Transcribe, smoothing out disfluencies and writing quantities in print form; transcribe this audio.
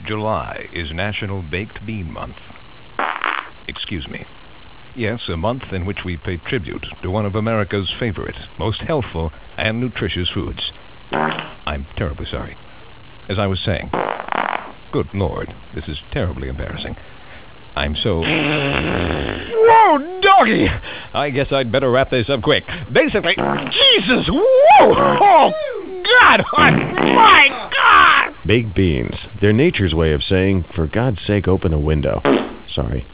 July is National Baked Bean Month. Excuse me. Yes, a month in which we pay tribute to one of America's favorite, most healthful, and nutritious foods. I'm terribly sorry. As I was saying, good Lord, this is terribly embarrassing. I'm so... Whoa, doggy! I guess I'd better wrap this up quick. Basically, Jesus, whoa! Oh, God! Oh, my God! Baked beans. They're nature's way of saying, for God's sake, open a window. Sorry.